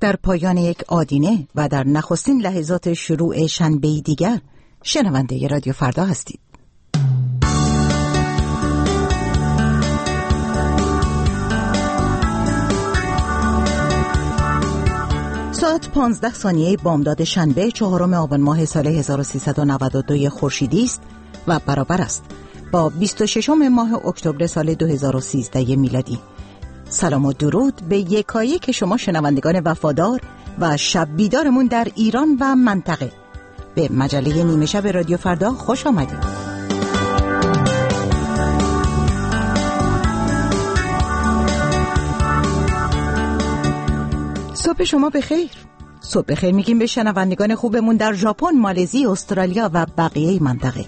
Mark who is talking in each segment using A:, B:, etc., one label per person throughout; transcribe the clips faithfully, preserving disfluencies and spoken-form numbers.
A: در پایان یک آدینه و در نخستین لحظات شروع شنبه دیگر شنونده رادیو فردا هستید. ساعت پانزده ثانیه بامداد شنبه چهارم آبان ماه سال هزار و سیصد و نود و دو خورشیدی است و برابر است با بیست و ششم ماه اکتبر سال دو هزار و سیزده میلادی. سلام و درود به یکایک شما شنوندگان وفادار و شب بیدارمون در ایران و منطقه. به مجله نیمه شب رادیو فردا خوش آمدید. صبح شما بخیر. صبح بخیر میگیم به شنوندگان خوبمون در ژاپن، مالزی، استرالیا و بقیه منطقه.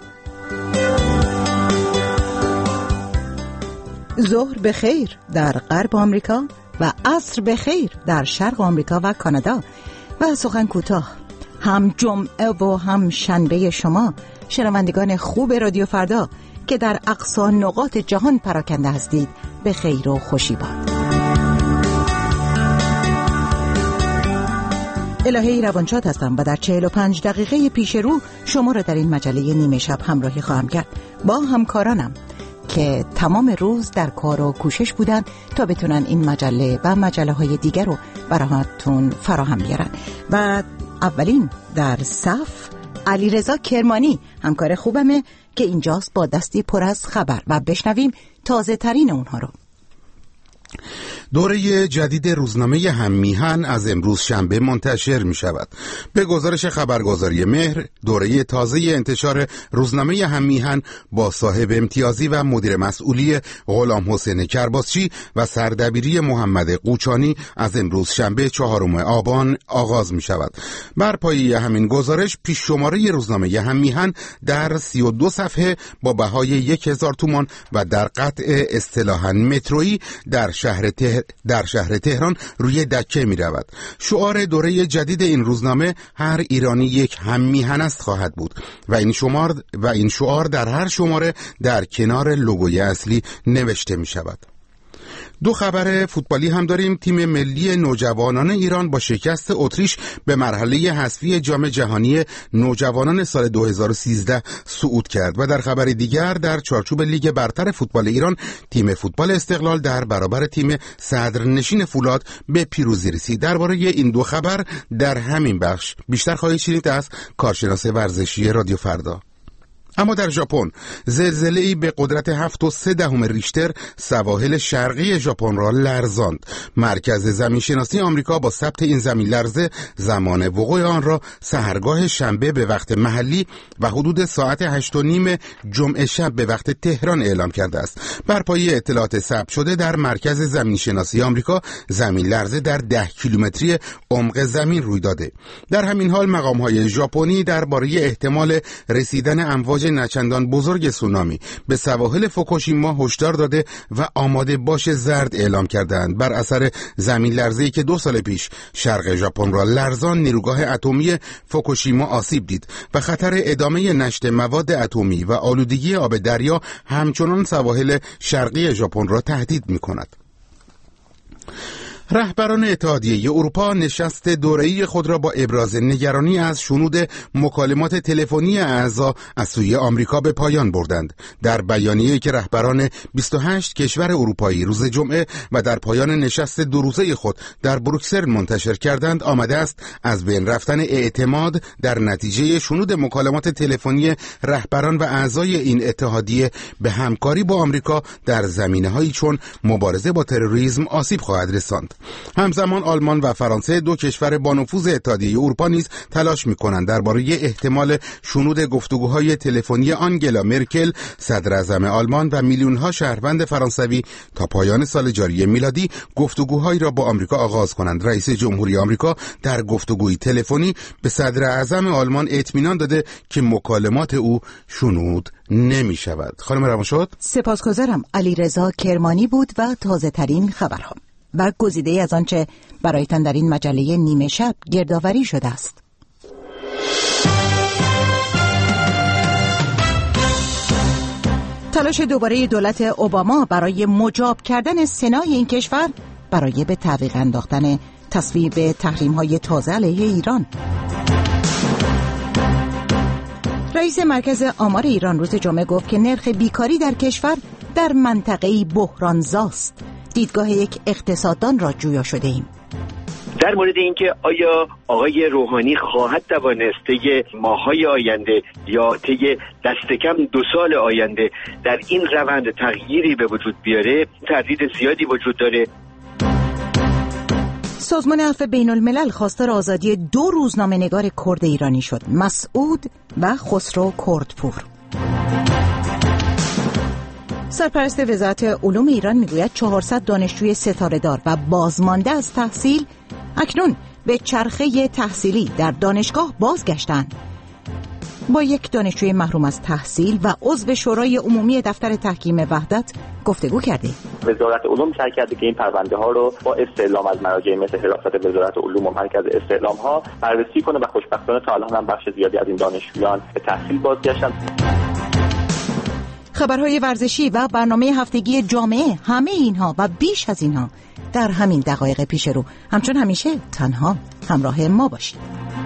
A: ظهر بخیر در غرب آمریکا و عصر بخیر در شرق آمریکا و کانادا. و سخن کوتاه، هم جمعه و هم شنبه شما شنوندگان خوب رادیو فردا که در اقصی نقاط جهان پراکنده هستید به خیر و خوشی باد. الهی روانشاد هستم و در چهل و پنج دقیقه پیش رو شما را در این مجله نیمه شب همراهی خواهم کرد با همکارانم که تمام روز در کار و کوشش بودن تا بتونن این مجله و مجله های دیگر رو براتون فراهم بیارن. و اولین در صف علیرضا کرمانی، همکار خوبمه که اینجاست با دستی پر از خبر و بشنویم تازه ترین اونها رو.
B: دوره جدید روزنامه هم میهن از امروز شنبه منتشر می شود. به گزارش خبرگزاری مهر، دوره تازه انتشار روزنامه هم میهن با صاحب امتیازی و مدیر مسئولی غلام حسین کرباسچی و سردبیری محمد قوچانی از امروز شنبه چهارم آبان آغاز می شود. بر پایه همین گزارش پیش شماره روزنامه هم میهن در سی و دو صفحه با بهای یک هزار تومان و در قطع اصطلاحاً مترویی در شهر تهران در شهر تهران روی دکه می رود. شعار دوره جدید این روزنامه هر ایرانی یک هم میهن است خواهد بود و این شمار و این شعار در هر شماره در کنار لوگوی اصلی نوشته می شود. دو خبر فوتبالی هم داریم. تیم ملی نوجوانان ایران با شکست اتریش به مرحله حذفی جام جهانی نوجوانان سال دو هزار و سیزده صعود کرد. و در خبر دیگر در چارچوب لیگ برتر فوتبال ایران تیم فوتبال استقلال در برابر تیم صدرنشین فولاد به پیروزی رسید. درباره این دو خبر در همین بخش بیشتر خواهید شنید از کارشناس ورزشی رادیو فردا. اما در ژاپن زلزله‌ای به قدرت هفت و سه دهم ریشتر سواحل شرقی ژاپن را لرزاند. مرکز زمینشناسی آمریکا با ثبت این زمین لرزه زمان وقوع آن را سحرگاه شنبه به وقت محلی و حدود ساعت هشت و نیم جمعه شب به وقت تهران اعلام کرده است. بر پایه اطلاعات ثبت شده در مرکز زمینشناسی آمریکا زمین لرزه در ده کیلومتری عمق زمین روی داده. در همین حال مقام‌های ژاپنی درباره احتمال رسیدن امواج نچندان بزرگ سونامی به سواحل فوکوشیما هشدار داده و آماده باش زرد اعلام کردند. بر اثر زمین لرزه‌ای که دو سال پیش شرق ژاپن را لرزان، نیروگاه اتمی فوکوشیما آسیب دید و خطر ادامه نشت مواد اتمی و آلودگی آب دریا همچنان سواحل شرقی ژاپن را تهدید می‌کند. رهبران اتحادیه اروپا نشست دوره‌ای خود را با ابراز نگرانی از شنود مکالمات تلفنی اعضا از سوی آمریکا به پایان بردند. در بیانیه‌ای که رهبران بیست و هشت کشور اروپایی روز جمعه و در پایان نشست دو روزه خود در بروکسل منتشر کردند، آمده است از بین رفتن اعتماد در نتیجه شنود مکالمات تلفنی رهبران و اعضای این اتحادیه به همکاری با آمریکا در زمینه‌هایی چون مبارزه با تروریسم آسیب خواهد رساند. همزمان آلمان و فرانسه، دو کشور با نفوذ اتحادیه اروپا، نیز تلاش می‌کنند درباره احتمال شنود گفتگوهای تلفنی آنگلا مرکل، صدر اعظم آلمان و میلیون‌ها شهروند فرانسوی تا پایان سال جاری میلادی گفتگوهایی را با آمریکا آغاز کنند. رئیس جمهوری آمریکا در گفتگوی تلفنی به صدر اعظم آلمان اطمینان داده که مکالمات او شنود نمی شود. خانم روانشاد،
A: سپاسگزارم. علیرضا کرمانی بود و تازه ترین خبرها و گزیده از آنچه برایتان در این مجله نیمه شب گردآوری شده است. تلاش دوباره دولت اوباما برای مجاب کردن سنای این کشور برای به تعویق انداختن تصویب تحریم‌های تازه علیه ایران. رئیس مرکز آمار ایران روز جمعه گفت که نرخ بیکاری در کشور در منطقه‌ای بحرانزاست. دیدگاه یک اقتصاددان را جویا شده ایم.
C: در مورد اینکه آیا آقای روحانی خواهد توانست طی ماه‌های آینده یا طی دست کم دو سال آینده در این روند تغییری به وجود بیاره، تردید زیادی وجود داره.
A: سازمان عفو بین الملل خواستار آزادی دو روزنامه‌نگار کرد ایرانی شد، مسعود و خسرو کردپور. سرپرست وزارت علوم ایران میگوید چهارصد دانشجوی ستاره‌دار و بازمانده از تحصیل اکنون به چرخه تحصیلی در دانشگاه بازگشتند. با یک دانشجوی محروم از تحصیل و عضو شورای عمومی دفتر تحکیم وحدت گفتگو کردیم.
D: وزارت علوم سعی کرده که این پرونده ها رو با استعلام از مراجع مثل حراست وزارت علوم و مرکز استعلام ها بررسی کنه و خوشبختانه تا الان هم بخش زیادی از این دانشجویان به تحصیل بازگشتند.
A: خبرهای ورزشی و برنامه هفتگی جامعه، همه اینها و بیش از اینها در همین دقایق پیش رو. همچون همیشه تنها همراه ما باشید.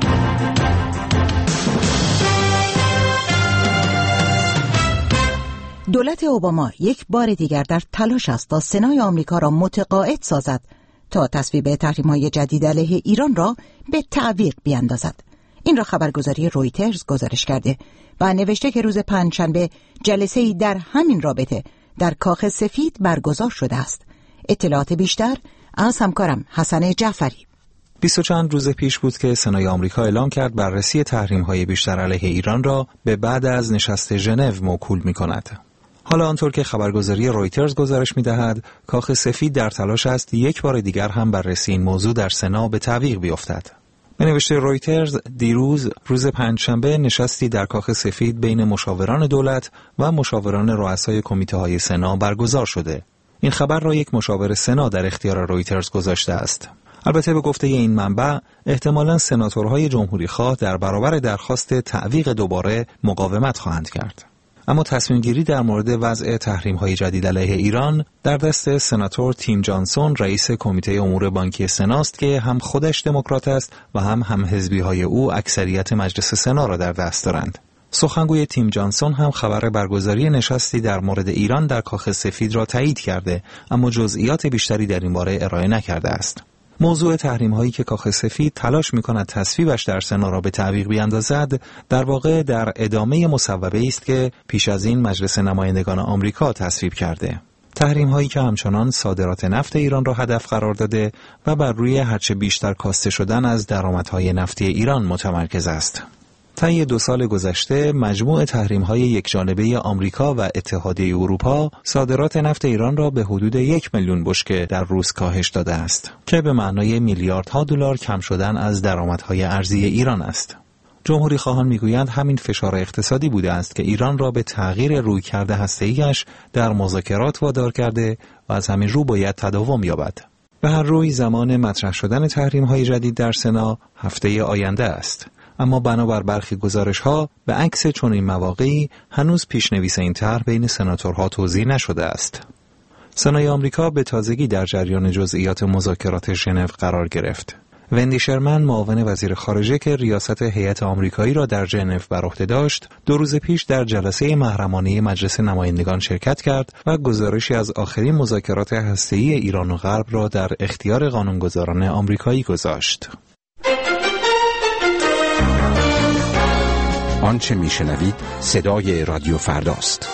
A: دولت اوباما یک بار دیگر در تلاش است تا سنای آمریکا را متقاعد سازد تا تصویب تحریم‌های جدید علیه ایران را به تعویق بیاندازد. این را خبرگزاری رویترز گزارش کرده و نوشته که روز پنجشنبه جلسه‌ای در همین رابطه در کاخ سفید برگزار شده است. اطلاعات بیشتر از همکارم حسن جعفری.
E: بیست و چند روز پیش بود که سنای آمریکا اعلام کرد بررسی تحریم‌های بیشتر علیه ایران را به بعد از نشست ژنو موکول می‌کند. حالا آنطور که خبرگزاری رویترز گزارش می‌دهد، کاخ سفید در تلاش است یک بار دیگر هم بررسی این موضوع در سنا به تعویق بیفتد. به نوشته رویترز، دیروز روز پنجشنبه نشستی در کاخ سفید بین مشاوران دولت و مشاوران رؤسای کمیته‌های سنا برگزار شده. این خبر را یک مشاور سنا در اختیار رویترز گذاشته است. البته به گفته این منبع، احتمالاً سناتورهای جمهوری‌خواه در برابر درخواست تعویق دوباره مقاومت خواهند کرد. اما تصمیم گیری در مورد وضع تحریم‌های جدید علیه ایران در دست سناتور تیم جانسون، رئیس کمیته امور بانکی سناست که هم خودش دموکرات است و هم همحزبی‌های او اکثریت مجلس سنا را در دست دارند. سخنگوی تیم جانسون هم خبر برگزاری نشستی در مورد ایران در کاخ سفید را تایید کرده، اما جزئیات بیشتری در این باره ارائه نکرده است. موضوع تحریم‌هایی که کاخ سفید تلاش می‌کند تصویبش در سنا را به تعویق بیاندازد، در واقع در ادامه مصوبه است که پیش از این مجلس نمایندگان آمریکا تصویب کرده. تحریم‌هایی که همچنان صادرات نفت ایران را هدف قرار داده و بر روی هرچه بیشتر کاسته شدن از درآمدهای نفتی ایران متمرکز است. طی دو سال گذشته مجموع تحریم‌های یکجانبه آمریکا و اتحادیه اروپا صادرات نفت ایران را به حدود یک میلیون بشکه در روز کاهش داده است که به معنای میلیاردها دلار کم شدن از درآمدهای ارزی ایران است. جمهوری خواهان میگویند همین فشار اقتصادی بوده است که ایران را به تغییر رویکرد هسته‌ایش در مذاکرات وادار کرده و از همین رو باید تداوم یابد. به هر روی زمان مطرح شدن تحریم‌های جدید در سنا هفته آینده است. اما بنابر برخی گزارش‌ها به عکس چنین مواقعی هنوز پیشنویس این طرح بین سناتورها توضیح نشده است. سنای آمریکا به تازگی در جریان جزئیات مذاکرات ژنو قرار گرفت. وندی شرمن، معاون وزیر خارجه که ریاست هیئت آمریکایی را در ژنو بر عهده داشت، دو روز پیش در جلسه محرمانه مجلس نمایندگان شرکت کرد و گزارشی از آخرین مذاکرات هسته‌ای ایران و غرب را در اختیار قانونگذاران آمریکایی گذاشت.
F: آنچه میشنوید صدای رادیو فرداست.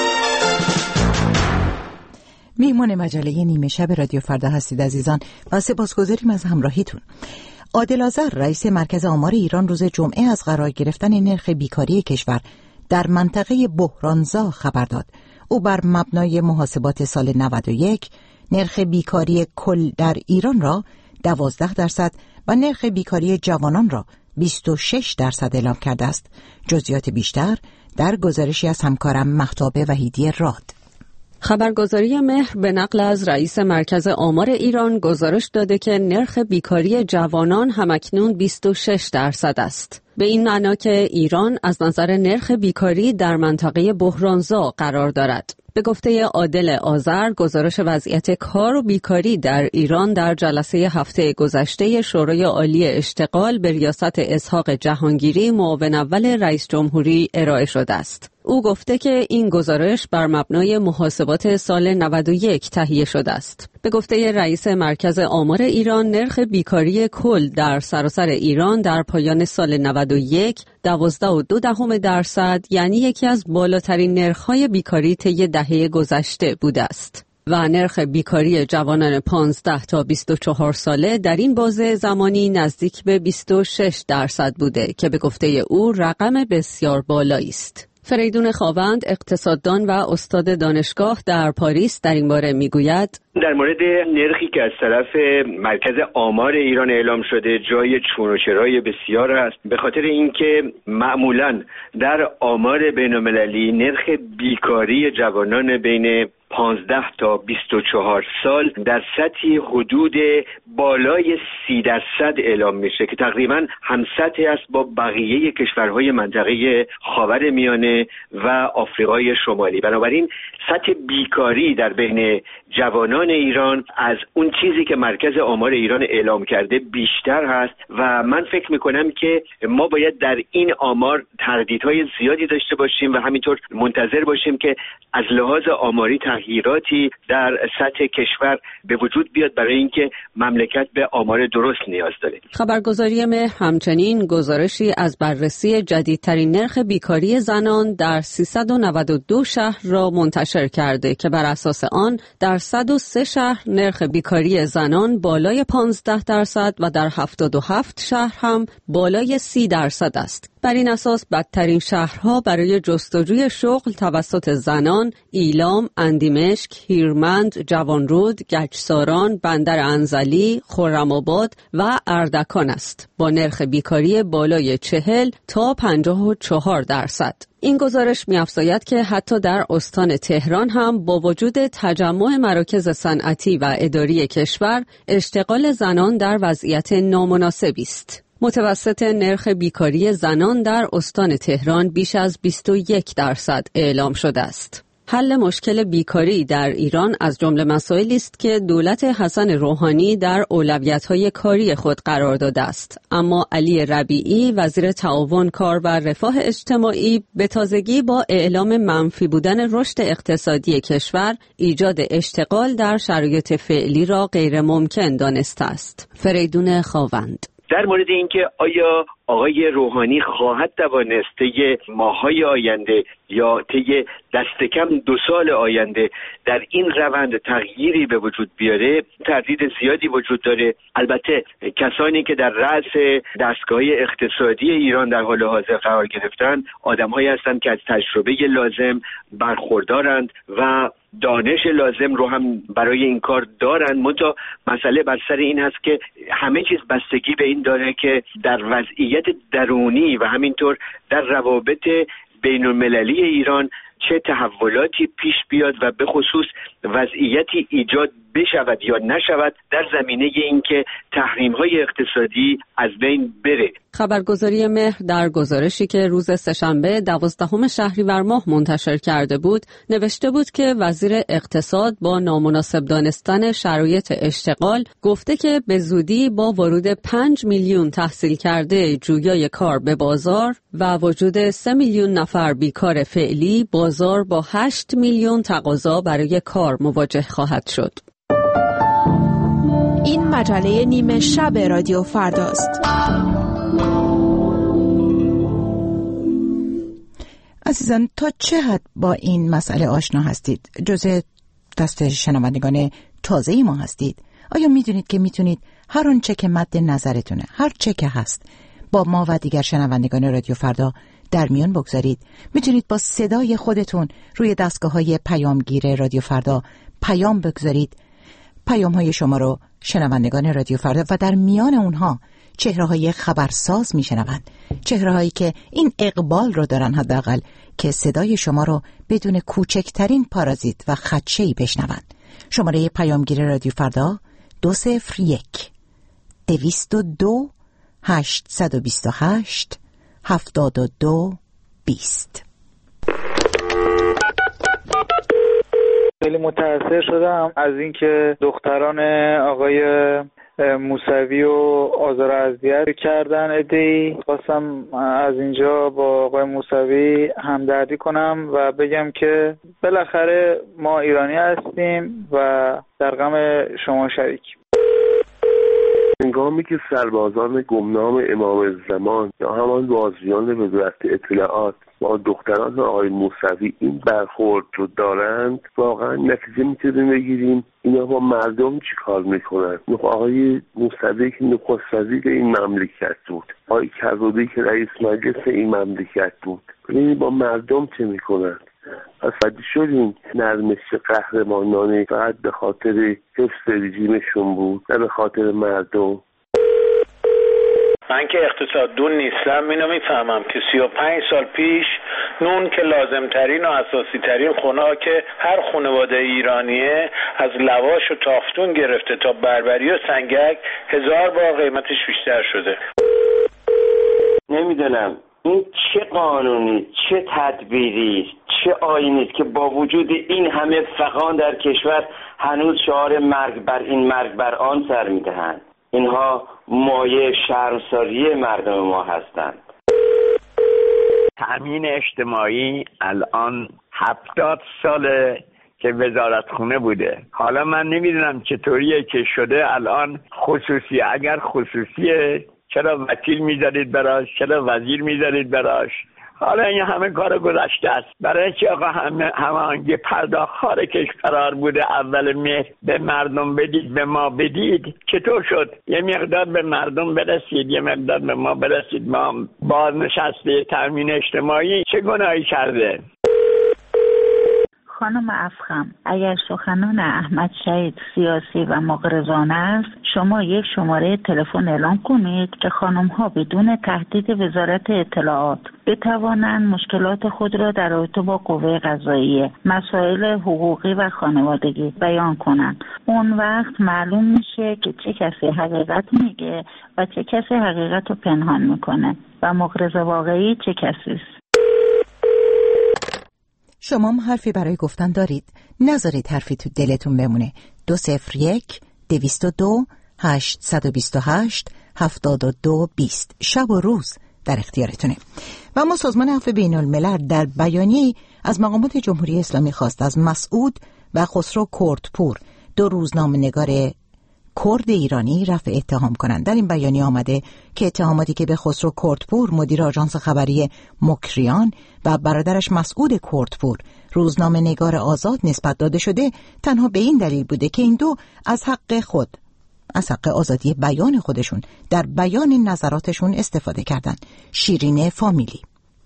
A: میهمان مجله نیمه شب رادیو فردا هستید عزیزان و سپاسگزاریم از همراهیتون. عادل آذر، رئیس مرکز آمار ایران، روز جمعه از قرار گرفتن نرخ بیکاری کشور در منطقه بحرانزا خبر داد. او بر مبنای محاسبات سال نود و یک نرخ بیکاری کل در ایران را دوازده درصد و نرخ بیکاری جوانان را بیست و شش درصد اعلام کرده است. جزئیات بیشتر در گزارشی از همکارم مهتاب وحیدی راد.
G: خبرگزاری مهر به نقل از رئیس مرکز آمار ایران گزارش داده که نرخ بیکاری جوانان همکنون بیست و شش درصد است. به این معنا که ایران از نظر نرخ بیکاری در منطقه بحرانزا قرار دارد. به گفته عادل آذر، گزارش وضعیت کار و بیکاری در ایران در جلسه هفته گذشته شورای عالی اشتغال به ریاست اسحاق جهانگیری معاون اول رئیس جمهوری ارائه شده است. او گفته که این گزارش بر مبنای محاسبات سال نود و یک تهیه شده است. به گفته رئیس مرکز آمار ایران، نرخ بیکاری کل در سراسر ایران در پایان سال نود و یک دوازده و دو دهم درصد، یعنی یکی از بالاترین نرخ‌های بیکاری طی دهه گذشته بوده است. و نرخ بیکاری جوانان پانزده تا بیست و چهار ساله در این بازه زمانی نزدیک به بیست و شش درصد بوده که به گفته او رقم بسیار بالایی است. فریدون خاوند، اقتصاددان و استاد دانشگاه در پاریس، در این باره میگوید:
C: در مورد نرخی که از طرف مرکز آمار ایران اعلام شده جای چون و چرای بسیار است، به خاطر اینکه معمولاً در آمار بین‌المللی نرخ بیکاری جوانان بین پانزده تا بیست و چهار سال در سطحی حدود بالای سی درصد اعلام میشه که تقریباً هم سطحی است با بقیه کشورهای منطقه خاورمیانه و آفریقای شمالی. بنابراین سطح بیکاری در بین جوانان ایران از اون چیزی که مرکز آمار ایران اعلام کرده بیشتر هست و من فکر میکنم که ما باید در این آمار تردیدهای زیادی داشته باشیم و همینطور منتظر باشیم که از لحاظ آماری تغییراتی در سطح کشور به وجود بیاد برای اینکه مملکت به آمار درست نیاز داره.
G: خبرگزاری مهر همچنین گزارشی از بررسی جدیدترین نرخ بیکاری زنان در سیصد و نود و دو شهر را منتشر کرده که بر اساس آن در صد و سه شهر نرخ بیکاری زنان بالای پانزده درصد و در هفتاد و هفت شهر هم بالای سی درصد است. بر این اساس بدترین شهرها برای جستجوی شغل توسط زنان ایلام، اندیمشک، هیرمند، جوانرود، گچساران، بندر انزلی، خرم‌آباد و اردکان است با نرخ بیکاری بالای چهل تا پنجاه و چهار درصد. این گزارش می‌افزاید که حتی در استان تهران هم با وجود تجمع مراکز صنعتی و اداری کشور، اشتغال زنان در وضعیت نامناسبی است. متوسط نرخ بیکاری زنان در استان تهران بیش از بیست و یک درصد اعلام شده است. حل مشکل بیکاری در ایران از جمله مسائلی است که دولت حسن روحانی در اولویت‌های کاری خود قرار داده است. اما علی ربیعی، وزیر تعاون، کار و رفاه اجتماعی، به تازگی با اعلام منفی بودن رشد اقتصادی کشور، ایجاد اشتغال در شرایط فعلی را غیر ممکن دانسته است. فریدون خاوند:
C: در مورد اینکه آیا آقای روحانی خواهد توانست طی ماه‌های آینده یا طی دست کم دو سال آینده در این روند تغییری به وجود بیاره، تردید زیادی وجود داره. البته کسانی که در رأس دستگاه اقتصادی ایران در حال حاضر قرار گرفتن آدم‌هایی هستند که از تجربه لازم برخوردارند و دانش لازم رو هم برای این کار دارن. منتها مسئله بر سر این هست که همه چیز بستگی به این داره که در وضعیت درونی و همینطور در روابط بین المللی ایران چه تحولاتی پیش بیاد و به خصوص وضعیتی ایجاد بشود یا نشود در زمینه اینکه تحریم‌های اقتصادی از بین بره.
G: خبرگزاری مهر در گزارشی که روز سه‌شنبه دوازدهم شهریور ماه منتشر کرده بود نوشته بود که وزیر اقتصاد با نامناسب دانستن شرایط اشتغال گفته که به زودی با ورود پنج میلیون تحصیل کرده جویای کار به بازار و وجود سه میلیون نفر بیکار فعلی، بازار با هشت میلیون تقاضا برای کار مواجه خواهد شد.
H: این مجله نیمه شب رادیو فرداست.
A: عزیزان، تا چه حد با این مسئله آشنا هستید؟ جزء دسته شنوندگان تازه ما هستید؟ آیا میدونید که میتونید هر اون چه که مد نظرتونه، هر چه که هست، با ما و دیگر شنوندگان رادیو فردا در میان بگذارید؟ میتونید با صدای خودتون روی دستگاه‌های پیامگیر رادیو فردا پیام بگذارید. پیام های شما رو شنوندگان رادیو فردا و در میان اونها چهره های خبرساز میشنوند، چهره هایی که این اقبال رو دارن حداقل که صدای شما رو بدون کوچکترین پارازیت و خدشه‌ای بشنوند. شماره پیامگیر رادیو فردا دو صفر یک دویست و دو هشتصد و بیست و هشت هفتاد و دو بیست.
I: خیلی متأثر شدم از اینکه دختران آقای موسوی و آزار و اذیت کردن عده‌ای. خواستم از اینجا با آقای موسوی همدردی کنم و بگم که بالاخره ما ایرانی هستیم و در غم شما شریکیم.
J: هنگامی که سربازان گمنام امام زمان یا همان بازیان وزارت اطلاعات با دختران آقای موسوی این برخورد رو دارند، واقعا نتیجه میتونیم بگیریم اینا با مردم چی کار میکنن. آقای موسوی که نخست وزیر این مملکت بود، آقای کروبی که رئیس مجلس این مملکت بود، ببینید با مردم چه میکنن. پس بدی شدیم نرمش قهرمانانه فقط به خاطر حفظ رژیمشون بود نه به خاطر مردم.
K: من که اقتصاددون نیستم، اینو میفهمم که سی و پنج سال پیش نون که لازم ترین و اساسی ترین خونه که هر خانواده ایرانیه از لواش و تافتون گرفته تا بربری و سنگک هزار بار قیمتش بیشتر شده.
C: نمیدونم این چه قانونی، چه تدبیری، چه آیینی است که با وجود این همه فغان در کشور هنوز شعار مرگ بر این مرگ بر آن سر میدهند. اینها مایه شرمساری مردم ما هستند.
L: تأمین اجتماعی الان هفتاد ساله که وزارتخونه بوده. حالا من نمیدونم چطوریه که شده الان خصوصی. اگر خصوصیه چرا وکیل میذارید براش، چرا وزیر میذارید براش؟ حالا این همه کار گذشته است. برای چه آقا همه همانگه پرداختار کشور بوده اول مهر به مردم بدید، به ما بدید. چطور شد یه مقدار به مردم برسید، یه مقدار به ما برسید؟ ما بازنشسته تامین اجتماعی چه گناهی کرده؟
M: خانم افخم، اگر سخنان احمد شهید سیاسی و مغرضانه است، شما یک شماره تلفن اعلام کنید که خانم ها بدون تهدید وزارت اطلاعات بتوانند مشکلات خود را در رابطه با قوه قضاییه، مسائل حقوقی و خانوادگی بیان کنند. اون وقت معلوم میشه که چه کسی حقیقت میگه و چه کسی حقیقت رو پنهان میکنه و مغرض واقعی چه کسی است.
A: شما هم حرفی برای گفتن دارید؟ نذارید حرفی تو دلتون بمونه. دو صفر یک دویست و دو هشتصد و بیست و هشت هفتاد و دو بیست. شب و روز در اختیارتونه. و اما سازمان عفو بین الملل در بیانیه‌ای از مقامات جمهوری اسلامی خواست از مسعود و خسرو کردپور، دو روزنامه‌نگار کرد ایرانی، رفع اتهام کنند. در این بیانیه آمده که اتهاماتی که به خسرو کردپور مدیر آژانس خبری مکریان و برادرش مسعود کردپور روزنامه نگار آزاد نسبت داده شده تنها به این دلیل بوده که این دو از حق خود، از حق آزادی بیان خودشون در بیان نظراتشون استفاده کردند. شیرین فامیلی.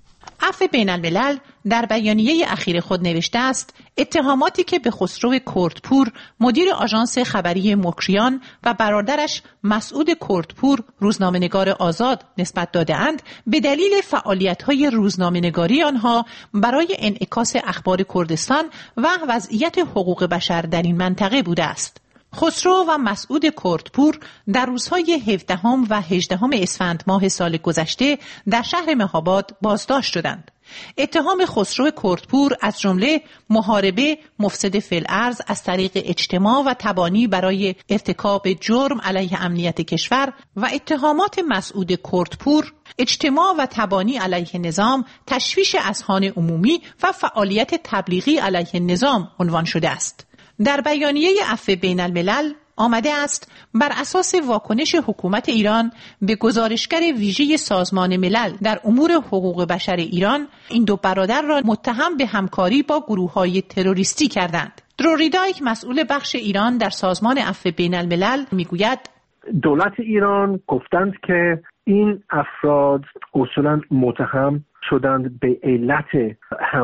N: عفو بین الملل در بیانیه اخیر خود نوشته است اتهاماتی که به خسرو کردپور مدیر آژانس خبری مکریان و برادرش مسعود کردپور روزنامه‌نگار آزاد نسبت داده‌اند به دلیل فعالیت‌های روزنامه‌نگاری آنها برای انعکاس اخبار کردستان و وضعیت حقوق بشر در این منطقه بوده است. خسرو و مسعود کردپور در روزهای هفدهم و هجدهم اسفند ماه سال گذشته در شهر مهاباد بازداشت شدند. اتهام خسرو کردپور از جمله محاربه مفسد فی الارض از طریق اجتماع و تبانی برای ارتکاب جرم علیه امنیت کشور و اتهامات مسعود کردپور اجتماع و تبانی علیه نظام، تشویش اذهان عمومی و فعالیت تبلیغی علیه نظام عنوان شده است. در بیانیه عفو بین الملل آمده است بر اساس واکنش حکومت ایران به گزارشگر ویژه سازمان ملل در امور حقوق بشر ایران، این دو برادر را متهم به همکاری با گروه‌های تروریستی کردند. دروریدایک مسئول بخش ایران در سازمان عفو بین الملل میگوید
O: دولت ایران گفتند که این افراد اصولاً متهم شدند به علت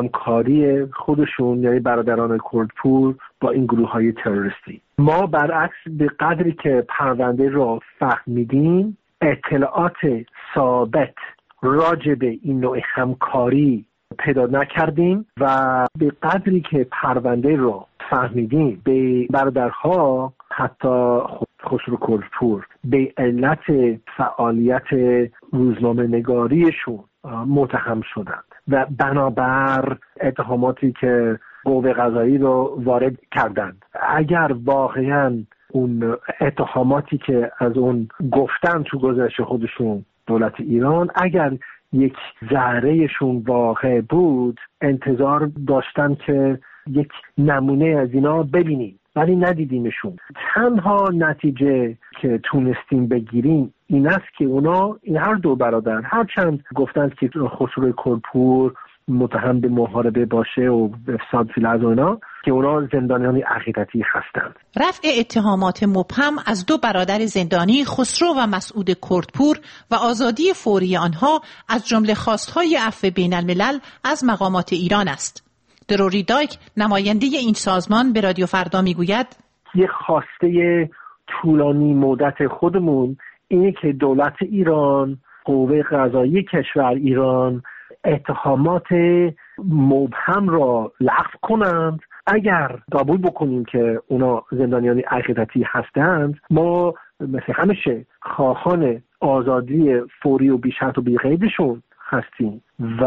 O: همکاری خودشون، یعنی برادران کردپور، با این گروه های تروریستی. ما برعکس به قدری که پرونده را فهمیدیم اطلاعات ثابت راجع به این نوع همکاری پیدا نکردیم و به قدری که پرونده را فهمیدیم به برادرها، حتی خسرو کردپور، به علت فعالیت روزنامه نگاریشون متهم شدند و بنابر اتهاماتی که قوه قضایی رو وارد کردند. اگر واقعا اون اتهاماتی که از اون گفتن تو گزارش خودشون دولت ایران اگر یک ذرهشون واقع بود، انتظار داشتن که یک نمونه از اینا ببینیم، ولی ندیدیمشون. تنها نتیجه که تونستیم بگیریم این است که اونا این هر دو برادر هرچند گفتند که خسرو کلپور متهم به محاربه باشه و افساد فی الارض اونا، که اونا زندانیان عقیدتی هستند.
N: رفع اتهامات مبهم از دو برادر زندانی خسرو و مسعود کردپور و آزادی فوری آنها از جمله خواستهای عفو بین الملل از مقامات ایران است. دروری دایک نماینده این سازمان به رادیو فردا میگوید
O: یه خواسته طولانی مدت خودمون اینه که دولت ایران، قوه قضایی کشور ایران اتهامات مبهم را لغو کنند. اگر قبول بکنیم که اونا زندانیان عقیدتی هستند، ما مثل همیشه خواهان آزادی فوری و بی شرط و بی قیدشون هستیم و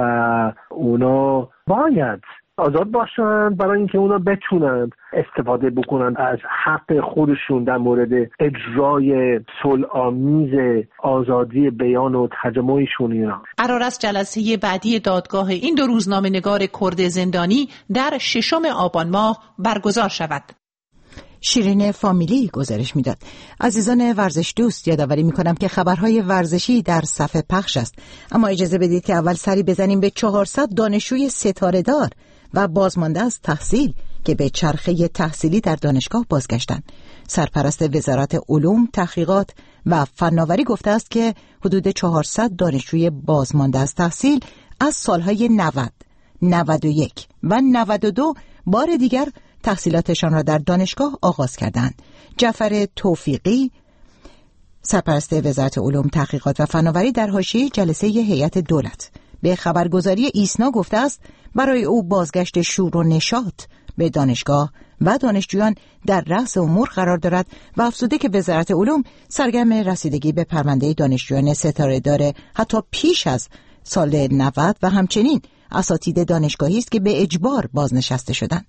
O: اونا باید آزاد باشند برای اینکه اونا بتونند استفاده بکنند از حق خودشون در مورد اجرای صلح‌آمیز آزادی بیان و تجمعشون ایران.
N: قرار است جلسه بعدی دادگاه این دو روزنامه‌نگار کرد زندانی در ششم آبان ماه برگزار شود.
A: شیرین فامیلی گزارش میداد. عزیزان ورزش دوست، یادآوری میکنم که خبرهای ورزشی در صفحه پخش است، اما اجازه بدید که اول سری بزنیم به چهارصد دانشجوی ستاره دار و بازمانده از تحصیل که به چرخه تحصیلی در دانشگاه بازگشتند. سرپرست وزارت علوم، تحقیقات و فناوری گفته است که حدود چهارصد دانشجوی بازمانده از تحصیل از سالهای نود، نود و یک و نود و دو بار دیگر تحصیلاتشان را در دانشگاه آغاز کردند. جعفر توفیقی، سرپرست وزارت علوم، تحقیقات و فناوری، در حاشیه جلسه هیئت دولت به خبرگزاری ایسنا گفته است برای او بازگشت شور و نشاط به دانشگاه و دانشجویان در رأس امور قرار دارد و افزوده که وزارت علوم سرگرم رسیدگی به پرونده دانشجویان ستاره داره حتی پیش از سال نود و همچنین اساتید دانشگاهی است که به اجبار بازنشسته شدند.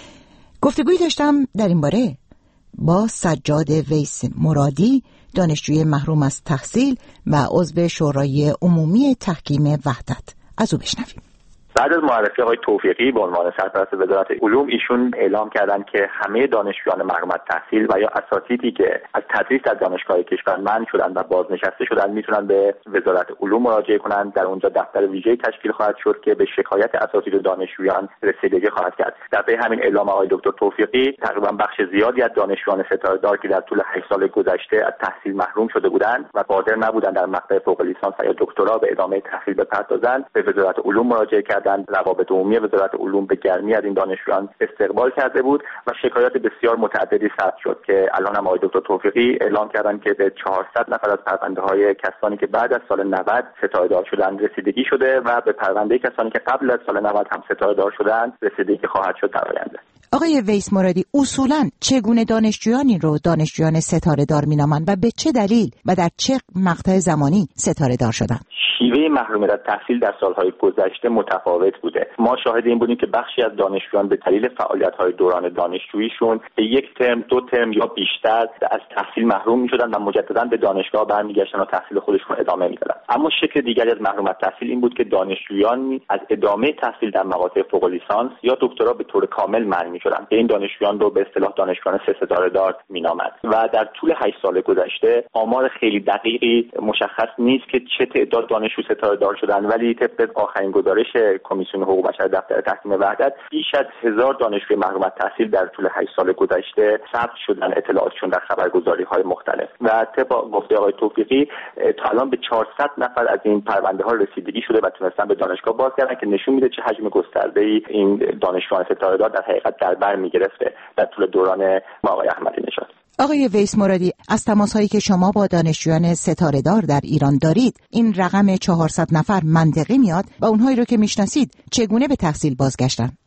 A: گفتگویی داشتم در این باره با سجاد ویس مرادی، دانشجوی محروم از تحصیل و عضو شورای عمومی تحکیم وحدت. از او بشنویم.
D: بعد از معرفی آقای توفیقی به عنوان سرپرست وزارت علوم، ایشون اعلام کردند که همه دانشجویان محروم از تحصیل و یا اساتیدی که از تدریس در دانشگاه کشور منع شدن و بازنشسته شدن میتونن به وزارت علوم مراجعه کنند. در اونجا دفتر ویژه‌ای تشکیل خواهد شد که به شکایت اساتید و دانشجویان رسیدگی خواهد کرد. در پی همین اعلام آقای دکتر توفیقی، تقریبا بخش زیادی از دانشجویان ستاره دار که در طول هشت سال گذشته از تحصیل محروم شده بودند و قادر نبودند در مقطع فوق لیسانس یا دکترا به ادامه تحصیل بپردازند، به وزارت علوم مراجعه کردند. روابط عمومی وزارت علوم به گرمی از این دانشجویان استقبال کرده بود و شکایات بسیار متعددی ثبت شد که الان هم آقای دکتر توفیقی اعلام کردند که به چهارصد نفر از پرونده‌های کسانی که بعد از سال نود ستاره دار شدند رسیدگی شده و به پرونده کسانی که قبل از سال نود هم ستاره دار شدند رسیدگی خواهد شد در آینده.
A: آقای ویس مرادی، اصولاً چگونه دانشجویانی رو دانشجویان ستاره دار مینامند و به چه دلیل و در چه مقطع زمانی ستاره دار شدند؟
D: شیوه محرومیت از تحصیل در سالهای گذشته متفاوت بوده. ما شاهد این بودیم که بخشی از دانشجویان به دلیل فعالیت‌های دوران دانشجوییشون به یک ترم، دو ترم یا بیشتر از تحصیل محروم می‌شدند و مجدداً به دانشگاه برمیگشتن و تحصیل خودشون ادامه می‌دادن. اما شکل دیگری از محرومیت از تحصیل این بود که دانشجویان از ادامه تحصیل در مقاطع فوق لیسانس یا دکترا به طور کامل منع می‌شدند. این دانشجویان رو به اصطلاح دانشجویان سه ستاره دار می‌نامند و در طول هشت سال گذشته آمار خیلی دقیقی مشخص نیست که چه تعداد دانشجو ستاره دار شدن، ولی طبق آخرین گزارش کمیسیون حقوق بشر دفتر تحکیم وحدت بیش از هزار دانشجوی محروم از تحصیل در طول هشت سال گذشته ثبت شدن اطلاعاتشون در خبرگزاری‌های مختلف و طبق گفته آقای توفیقی تا الان به چهارصد نفر از این پرونده‌ها رسیدگی شده و تونستن به دانشگاه بازگردن که نشون میده چه حجم گسترده‌ای این دانشجویان ستاره دار در حقیقت در بر می‌گرفته در طول دوران آقای احمدی نژاد.
A: آقای ویس مرادی، از تماس‌هایی که شما با دانشجویان ستاره دار در ایران دارید، این رقم چهارصد نفر منطقی میاد و اونهایی رو که میشناسید چگونه به تحصیل بازگشتن؟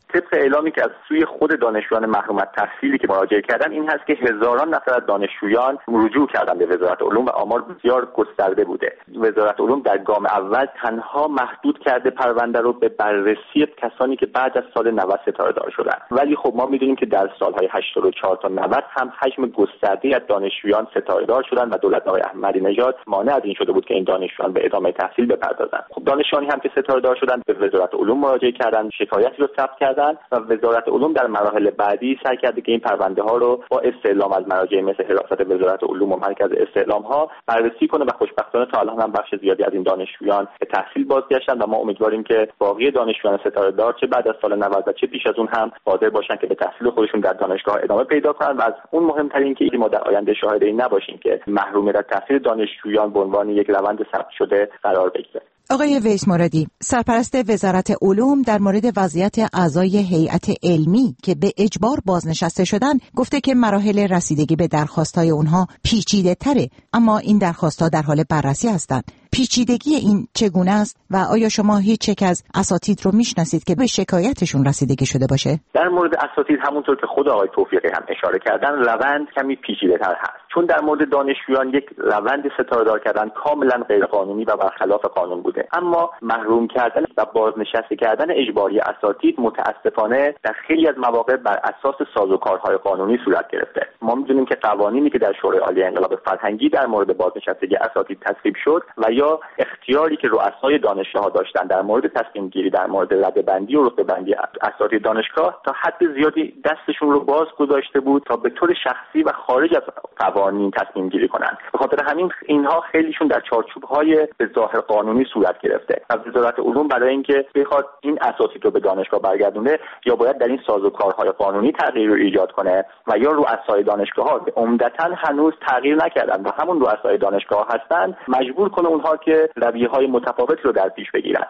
D: طبق اعلامی که از سوی خود دانشجویان محروم از تحصیلی که مراجعه کردن این هست که هزاران نفر از دانشجویان رجوع کردن به وزارت علوم و آمار بسیار گسترده بوده. وزارت علوم در گام اول تنها محدود کرده پرونده رو به بررسی کسانی که بعد از سال نود ستاره دار شدن، ولی خب ما میدونیم که در سالهای هشتاد و چهار تا نود هم حجم گسترده‌ای از دانشجویان ستاره دار شدن و دولت آقای احمدی نژاد مانع از این شده بود که این دانشجویان به ادامه تحصیل بپردازند. خب دانشجویانی هم که ستاره دار شدن به وزارت علوم مراجعه کردن، شکایتی رو ثبت کردن و وزارت علوم در مراحل بعدی سعی کرده که این پرونده ها رو با استعلام از مراجع مثل حراست وزارت علوم و مرکز استعلام ها بررسی کنه و خوشبختانه تا الان هم بخش زیادی از این دانشجویان به تحصیل بازگشتن و ما امیدواریم که باقی دانشجویان ستاره دار چه بعد از سال نود و چه پیش از اون هم قادر باشن که به تحصیل خودشون در دانشگاه ادامه پیدا کنن و از اون مهمتر این که ما در آینده شاهد این نباشیم که محرومیت از تحصیل دانشجویان به عنوان یک روند ثبت شده قرار بگیره.
A: آقای ویس مرادی، سرپرست وزارت علوم در مورد وضعیت اعضای هیئت علمی که به اجبار بازنشسته شدن گفته که مراحل رسیدگی به درخواست‌های اونها پیچیده تره، اما این درخواست‌ها در حال بررسی هستند. پیچیدگی این چگونه است و آیا شما هیچ یک از اساتید رو میشناسید که به شکایتشون رسیدگی شده باشه؟
D: در مورد اساتید همونطور که خود آقای توفیقی هم اشاره کردن روند کمی پیچیده‌تر هست، چون در مورد دانشجویان یک روند ستاره دار کردن کاملا غیرقانونی و برخلاف قانون بوده، اما محروم کردن و بازنشسته کردن اجباری اساتید متاسفانه در خیلی از مواقع بر اساس سازوکارهای قانونی صورت گرفته. ما می‌دونیم که قوانینی که در شورای عالی انقلاب فرهنگی در مورد بازنشستگی اساتید تصویب شد و یا اختیاری که رؤسای دانشگاه‌ها داشتن در مورد تصمیم گیری در مورد رده‌بندی و رتبه‌بندی اساتید دانشگاه تا حد زیادی دستشون رو باز گذاشته بود تا به طور شخصی و خارج از قوانین تصمیم گیری کنن. به خاطر همین اینها خیلیشون در چارچوب‌های به ظاهر قانونی صورت گرفته و وزارت علوم برای اینکه بخواد این اساتید رو به دانشگاه برگردونه یا باید در این سازوکارهای قانونی تغییر رو ایجاد کنه و یا رؤسای دانشگاه‌ها که عمدتاً هنوز تغییر نکردن و همون رؤسای دانشگاه هستن مجبور کنه اونها که رویه‌های متفاوتی رو در پیش بگیرن.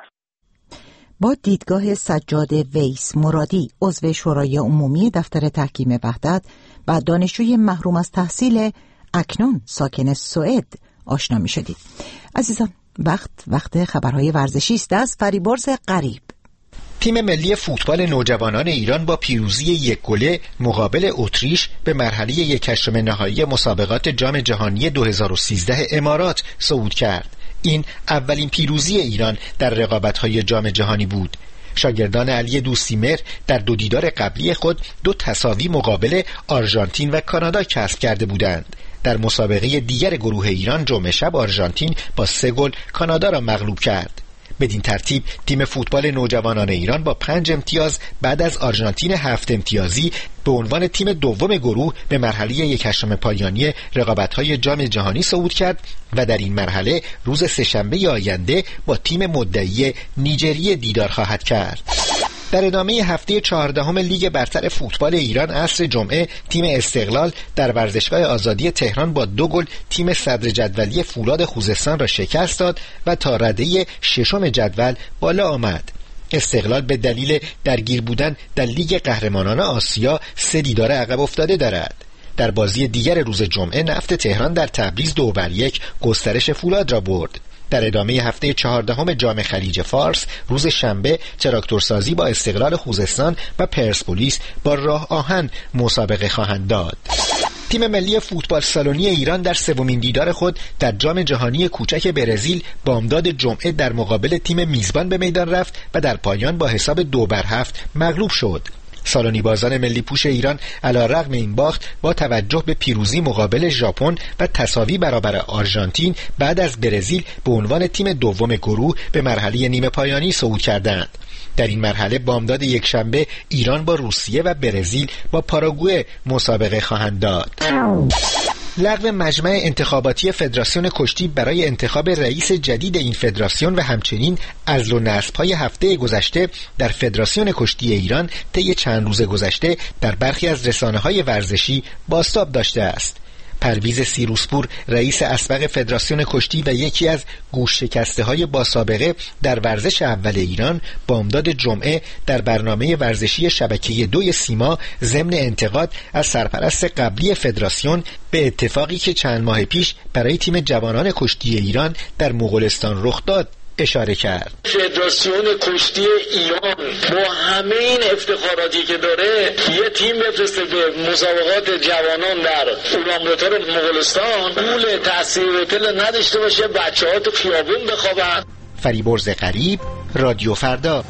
A: با دیدگاه سجاد ویس مرادی، عضو شورای عمومی دفتر تحکیم وحدت و دانشجوی محروم از تحصیل اکنون ساکن سوئد آشنا می شدید. عزیزان، وقت وقت خبرهای ورزشی است از فریبرز غریب.
P: تیم ملی فوتبال نوجوانان ایران با پیروزی یک گله مقابل اتریش به مرحله یک هشتم نهایی مسابقات جام جهانی دو هزار و سیزده امارات صعود کرد. این اولین پیروزی ایران در رقابت‌های جام جهانی بود. شاگردان علی دوستیمهر در دو دیدار قبلی خود دو تساوی مقابل آرژانتین و کانادا کسب کرده بودند. در مسابقه دیگر گروه ایران جمعه شب آرژانتین با سه گل کانادا را مغلوب کرد. بدین ترتیب تیم فوتبال نوجوانان ایران با پنج امتیاز بعد از آرژانتین هفت امتیازی به عنوان تیم دوم گروه به مرحله یک هشتم پایانی رقابت‌های جام جهانی صعود کرد و در این مرحله روز سه‌شنبه آینده با تیم مدعی نیجریه دیدار خواهد کرد. در ادامه هفته چهاردهم لیگ برتر فوتبال ایران عصر جمعه تیم استقلال در ورزشگاه آزادی تهران با دو گل تیم صدر جدولی فولاد خوزستان را شکست داد و تا رده ششم جدول بالا آمد. استقلال به دلیل درگیر بودن در لیگ قهرمانان آسیا سه دیدار عقب افتاده دارد. در بازی دیگر روز جمعه نفت تهران در تبریز دو بر یک گسترش فولاد را برد. در ادامه هفته چهاردهم جام خلیج فارس روز شنبه تراکتورسازی با استقلال خوزستان و پرسپولیس با راه آهن مسابقه خواهند داد. تیم ملی فوتبال سالونی ایران در سومین دیدار خود در جام جهانی کوچک برزیل بامداد جمعه در مقابل تیم میزبان به میدان رفت و در پایان با حساب دو بر هفت مغلوب شد. سالونی بازان ملی پوش ایران علی‌رغم این باخت با توجه به پیروزی مقابل ژاپن و تساوی برابر آرژانتین بعد از برزیل به عنوان تیم دوم گروه به مرحله نیمه پایانی صعود کردند. در این مرحله بامداد یکشنبه ایران با روسیه و برزیل با پاراگوئه مسابقه خواهند داد. لغو مجمع انتخاباتی فدراسیون کشتی برای انتخاب رئیس جدید این فدراسیون و همچنین عزل و نصب‌های هفته گذشته در فدراسیون کشتی ایران طی چند روز گذشته در برخی از رسانه‌های ورزشی بازتاب داشته است. پرویز سیروسپور رئیس اسبق فدراسیون کشتی و یکی از گوش شکسته های با سابقه در ورزش اول ایران بامداد جمعه در برنامه ورزشی شبکه دوی سیما ضمن انتقاد از سرپرست قبلی فدراسیون به اتفاقی که چند ماه پیش برای تیم جوانان کشتی ایران در مغولستان رخ داد اشاره کرد.
Q: فدراسیون کشتی ایران با همه این افتخاراتی که داره یه تیم بفرسته به مسابقات جوانان در اولانباتور مغولستان، پول تحصیل هتل نداشته باشه، بچه‌ها تو خیابون بخوابن.
P: فریبرز غریب، رادیو فردا.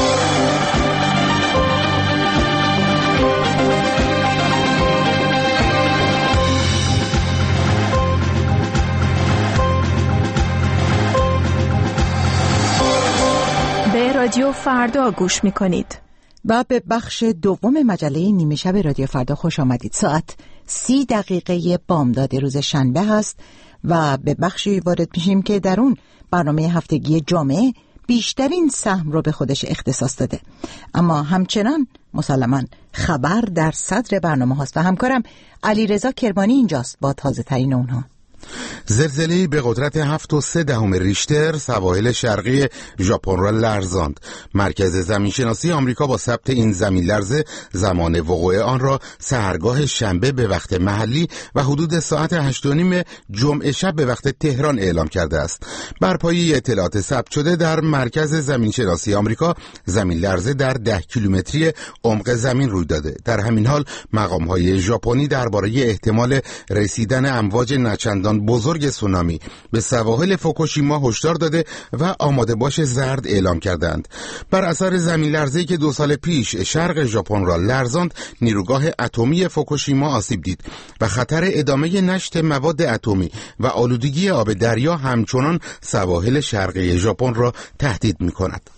H: به رادیو فردا گوش میکنید
A: و به بخش دوم مجله نیمه شب رادیو فردا خوش آمدید. ساعت سی دقیقه بامداد روز شنبه هست و به بخشی وارد میشیم که در اون برنامه هفتگی جامعه بیشترین سهم رو به خودش اختصاص داده، اما همچنان مسلماً خبر در صدر برنامه هاست و همکارم علیرضا کرمانی اینجاست با تازه ترین اونها.
B: زلزله‌ای به قدرت هفت و سه دهم ریشتر سواحل شرقی ژاپن را لرزاند. مرکز زمینشناسی آمریکا با ثبت این زمین لرزه زمان وقوع آن را سحرگاه شنبه به وقت محلی و حدود ساعت هشت و نیم جمعه شب به وقت تهران اعلام کرده است. بر پایه اطلاعات ثبت شده در مرکز زمینشناسی آمریکا زمین لرزه در ده کیلومتری عمق زمین روی داده. در همین حال مقام‌های ژاپنی درباره احتمال رسیدن امواج نچندان بزرگ سونامی به سواحل فوکوشیما هشدار داده و آماده باش زرد اعلام کردند. بر اثر زمین لرزه‌ای که دو سال پیش شرق ژاپن را لرزاند، نیروگاه اتمی فوکوشیما آسیب دید و خطر ادامه نشت مواد اتمی و آلودگی آب دریا همچنان سواحل شرقی ژاپن را تهدید می‌کند.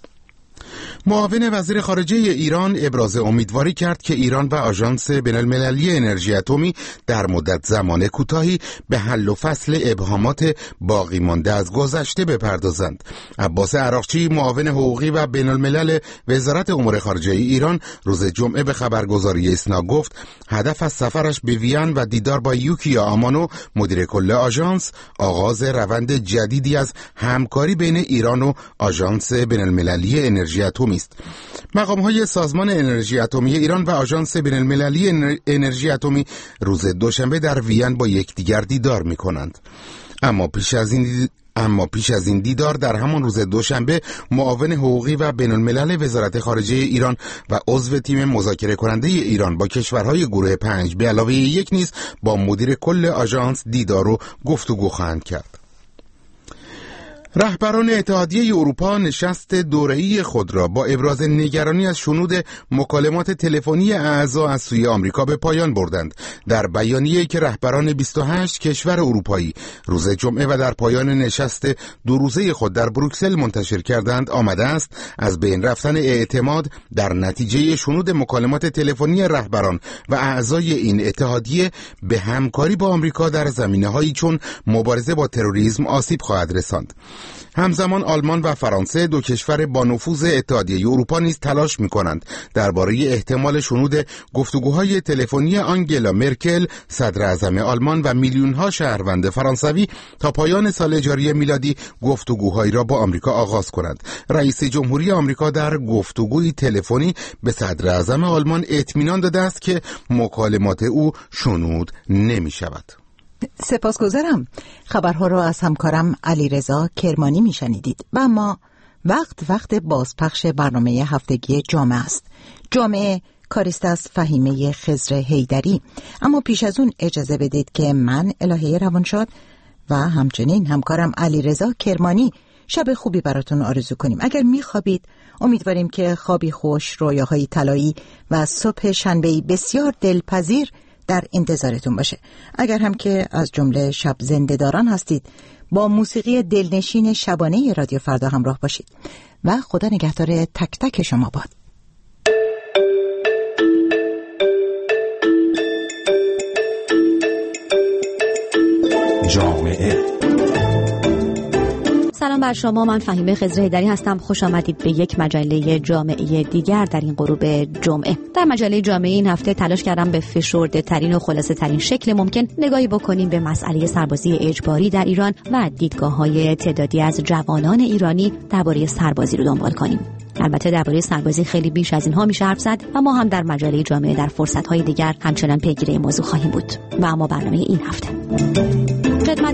B: معاون وزیر خارجه ایران ابراز امیدواری کرد که ایران و آژانس بین‌المللی انرژی اتمی در مدت زمان کوتاهی به حل و فصل ابهامات باقی مانده از گذشته بپردازند. عباس عراقچی، معاون حقوقی و بین‌الملل وزارت امور خارجه ایران، روز جمعه به خبرگزاری اسنا گفت هدف از سفرش به وین و دیدار با یوکیا آمانو، مدیر کل آژانس، آغاز روند جدیدی از همکاری بین ایران و آژانس بین‌المللی انرژی اتمی است. مقام‌های سازمان انرژی اتمی ایران و آژانس بین‌المللی انرژی اتمی روز دوشنبه در وین با یکدیگر دیدار می‌کنند. اما پیش از این اما پیش از این دیدار در همان روز دوشنبه معاون حقوقی و بین‌الملل وزارت خارجه ایران و عضو تیم مذاکره کننده ایران با کشورهای گروه پنج به علاوه یک نیز با مدیر کل آژانس دیدار و گفتگو خواهند کرد. رهبران اتحادیه اروپا نشست دوره‌ای خود را با ابراز نگرانی از شنود مکالمات تلفنی اعضا از سوی آمریکا به پایان بردند. در بیانیه‌ای که رهبران بیست و هشت کشور اروپایی روز جمعه و در پایان نشست دو روزه خود در بروکسل منتشر کردند، آمده است از بین رفتن اعتماد در نتیجه شنود مکالمات تلفنی رهبران و اعضای این اتحادیه به همکاری با آمریکا در زمینه‌هایی چون مبارزه با تروریسم آسیب خواهد رساند. همزمان آلمان و فرانسه، دو کشور با نفوذ اتحادیه اروپا، نیز تلاش می‌کنند درباره احتمال شنود گفتگوهای تلفنی آنگلا مرکل، صدر اعظم آلمان و میلیون‌ها شهروند فرانسوی تا پایان سال جاری میلادی گفتگوهایی را با آمریکا آغاز کنند. رئیس جمهوری آمریکا در گفتگوی تلفنی به صدر اعظم آلمان اطمینان داده است که مکالمات او شنود نمی‌شود.
A: سپاسگزارم. خبرها را از همکارم علیرضا کرمانی میشنیدید. و اما وقت وقت بازپخش برنامه هفتگی جامعه است. جامعه کاریست از فهیمه خضر حیدری. اما پیش از اون اجازه بدید که من الهه روانشاد و همچنین همکارم علیرضا کرمانی شب خوبی براتون آرزو کنیم. اگر میخوابید امیدواریم که خوابی خوش، رویاهای طلایی و صبح شنبه‌ای بسیار دلپذیر در انتظارتون باشه. اگر هم که از جمله شب زنده داران هستید، با موسیقی دلنشین شبانه رادیو فردا همراه باشید و خدا نگهدار تک تک شما باد.
F: جامعه.
R: سلام بر شما، من فهیمه خضر حیدری هستم. خوش آمدید به یک مجله جامعه دیگر در این غروب جمعه. در مجله جامعه این هفته تلاش کردم به فشرده ترین و خلاصه ترین شکل ممکن نگاهی بکنیم به مسئله سربازی اجباری در ایران و دیدگاه‌های تعدادی از جوانان ایرانی درباره سربازی رو دنبال کنیم. البته درباره سربازی خیلی بیش از اینها میشه حرف زد و ما هم در مجله جامعه در فرصت‌های دیگر همچنان پیگیر این موضوع خواهیم بود. و اما برنامه این هفته خدمت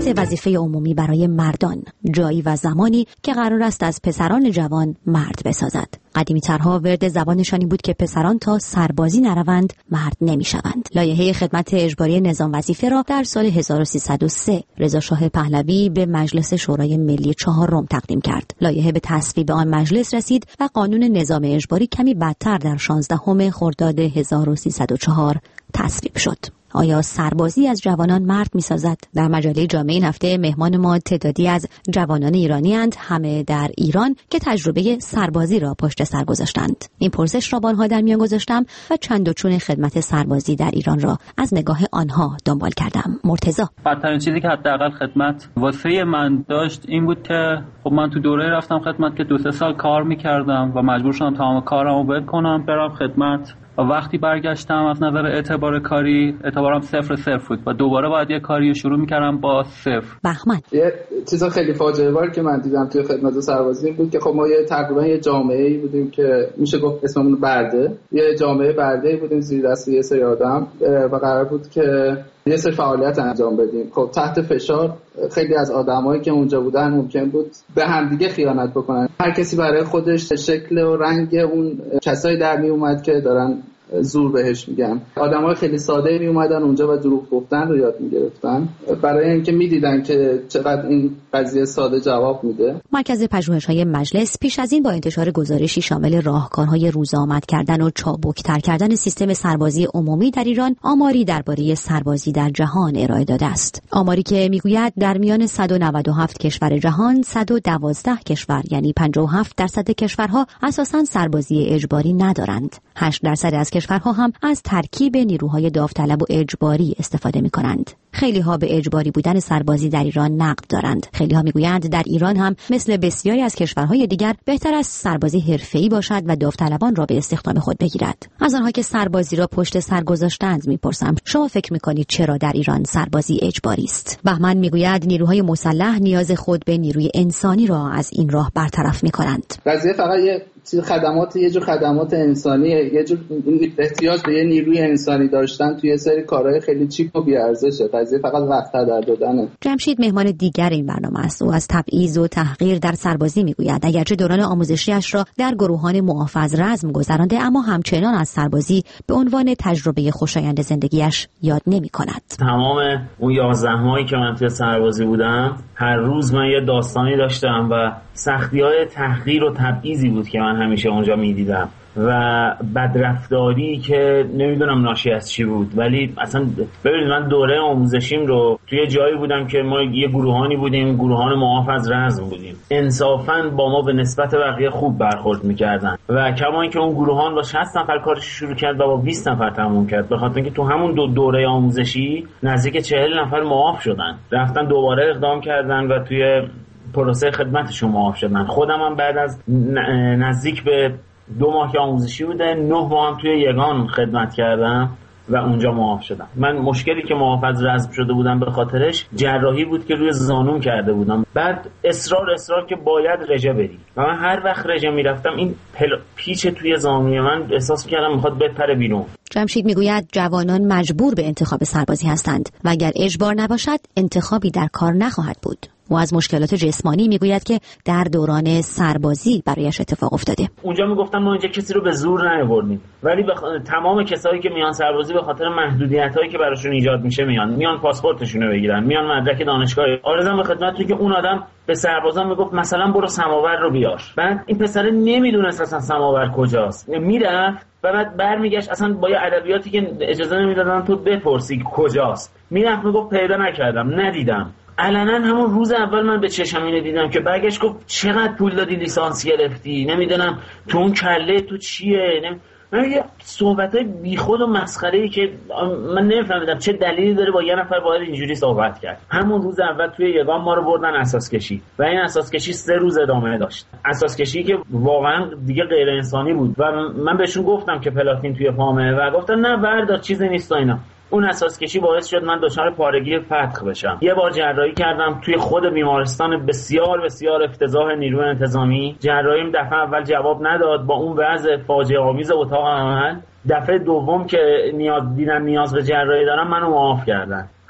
R: خدمت وظیفه عمومی برای مردان، جایی و زمانی که قرار است از پسران جوان مرد بسازد. قدیمی ترها ورد زبانشان این بود که پسران تا سربازی نروند مرد نمیشوند. لایحه خدمت اجباری نظام وظیفه را در سال هزار و سیصد و سه رضا شاه پهلوی به مجلس شورای ملی چهارم تقدیم کرد. لایحه به تصویب آن مجلس رسید و قانون نظام اجباری کمی بعدتر در شانزدهم خرداد هزار و سیصد و چهار تصویب شد. آیا سربازی از جوانان مرد می‌سازد؟ در مجله جامعه این هفته مهمان ما تعدادی از جوانان ایرانی اند، همه در ایران، که تجربه سربازی را پشت سر گذاشتند. این پرسش را با آنها در میان گذاشتم و چند و چون خدمت سربازی در ایران را از نگاه آنها دنبال کردم. مرتضی:
S: بدترین چیزی که حداقل خدمت واسه من داشت این بود که خب من تو دوره رفتم خدمت که دو سه سال کار می‌کردم و مجبور شدم تمام کارمو ول کنم برم خدمت. و وقتی برگشتم از نظر اعتبار کاری اعتبارم صفر صفر بود و دوباره باید یه کاری رو شروع میکردم با صفر.
R: بهمن:
T: یه چیز خیلی فاجعه بار که من دیدم توی خدمت سربازی بود که خب ما یه تقریبا یه جامعه‌ای بودیم که میشه گفت اسممون برده، یه جامعه برده بودیم زیر دست یه سری آدم و قرار بود که یه سری فعالیت انجام بدیم. خب تحت فشار خیلی از آدمایی که اونجا بودن ممکن بود به همدیگه خیانت بکنن. هر کسی برای خودش شکل و رنگ اون کسایی در می اومد که دارن زور بهش میگن. آدمای خیلی ساده می اومدن اونجا و دروغ گفتن رو یاد میگرفتن برای اینکه میدیدن که چقدر این قضیه ساده جواب میده.
R: مرکز پژوهش‌های مجلس پیش از این با انتشار گزارشی شامل راهکارهای روزآمد کردن و چابک‌تر کردن سیستم سربازی عمومی در ایران آماری درباره سربازی در جهان ارائه داده است. آماری که میگوید در میان صد و نود و هفت کشور جهان صد و دوازده کشور یعنی پنجاه و هفت درصد کشورها اساساً سربازی اجباری ندارند. هشت درصد از کشورها هم از ترکیب نیروهای داوطلب و اجباری استفاده می‌کنند. خیلی ها به اجباری بودن سربازی در ایران نقد دارند. خیلی ها میگویند در ایران هم مثل بسیاری از کشورهای دیگر بهتر است سربازی حرفه‌ای باشد و داوطلبان را به استخدام خود بگیرد. از آنها که سربازی را پشت سر گذاشتند میپرسم شما فکر میکنید چرا در ایران سربازی اجباری است؟ بهمن میگوید نیروهای مسلح نیاز خود به نیروی انسانی را از این راه برطرف میکنند.
T: قضیه فقط یه خدمات یه جور خدمات انسانیه، یه جور احتیاج به یه نیروی انسانی داشتن توی یه سری کارهای خیلی چیک و بی‌ارزشه. قضیه فقط وقت هدر دادنه.
R: جمشید مهمان دیگر این برنامه است. او از تبعیض و تحقیر در سربازی میگوید اگرچه دوران آموزشیش را در گروهان محافظ رزم گذرانده اما همچنان از سربازی به عنوان تجربه خوشایند زندگیش یاد نمی‌کند.
U: تمام اون یازده ماهی که من توی سربازی بودم هر روز من یه داستانی داشتم و سختی‌های تحقیر و تبعیضی بود که من همیشه اونجا می‌دیدم و بدرفتاری که نمیدونم ناشی از چی بود. ولی اصلا ببینید من دوره آموزشیم رو توی جایی بودم که ما یه گروهانی بودیم، گروهان محافظ رزم بودیم، انصافاً با ما به نسبت بقیه خوب برخورد میکردن و کما اینکه اون گروهان با شصت نفر کارش شروع کرد و با بیست نفر تموم کرد، به خاطر اینکه تو همون دو دوره آموزشی نزدیک چهل نفر معاف شدن، رفتن دوباره اقدام کردن و توی پروسه خدمتشون معاف شدن. خودم هم بعد از نزدیک به دو ماه که آموزشی بوده نه ماه هم توی یگان خدمت کردم و اونجا معاف شدم. من مشکلی که محافظ رزم شده بودم به خاطرش جراحی بود که روی زانوم کرده بودم. بعد اصرار اصرار که باید رژه بری و من هر وقت رژه میرفتم این پل... پیچ توی زانوی من احساس میکردم میخواد بپره بیرون.
R: جمشید میگوید جوانان مجبور به انتخاب سربازی هستند و اگر اجبار نباشد انتخابی در کار نخواهد بود. و از مشکلات جسمانی میگوید که در دوران سربازی برایش اتفاق افتاده.
U: اونجا میگفتن ما اینجا کسی رو به زور نیاوردیم، ولی بخ... تمام کسایی که میان سربازی به خاطر محدودیتایی که براشون ایجاد میشه میان میان پاسپورتشون رو بگیرن، میان مدرک دانشگاه. آرزم به خدمتتون که اون آدم به سربازان میگفت مثلا برو سماور رو بیار. بعد این پسر نمیدونست اصلا سماور کجاست، میرفت و بعد برمیگشت اصلا با یه ادبیاتی که اجازه نمیدادن تو بپرسی کجاست، میرفت میگفت پیدا نکردم، ندیدم. علنا همون روز اول من به چشم اینو دیدم که برگشت گفت چقدر پول دادی لیسانس گرفتی، نمیدونم تو اون کله تو چیه. نمی... من یه صحبتای بیخود و مسخره‌ای که من نمیفهمیدم چه دلیلی داره با یه نفر باید اینجوری صحبت کرد. همون روز اول توی یگان ما رو بردن اساس کشی و این اساس کشی سه روز ادامه داشت. اساس کشی که واقعا دیگه غیر انسانی بود و من بهشون گفتم که پلاتین توی پامه و گفتن نه بردار چیزی نیست و اینا. اون اساس کشی باعث شد من دچار پارگی فتق بشم. یه بار جراحی کردم توی خود بیمارستان بسیار بسیار افتضاح نیروی انتظامی. جراحیم دفعه اول جواب نداد با اون وضع فاجعه آمیز اتاق عمل. دفعه دوم که نیاز دیدن نیاز به جراحی دارم منو معاف کردن.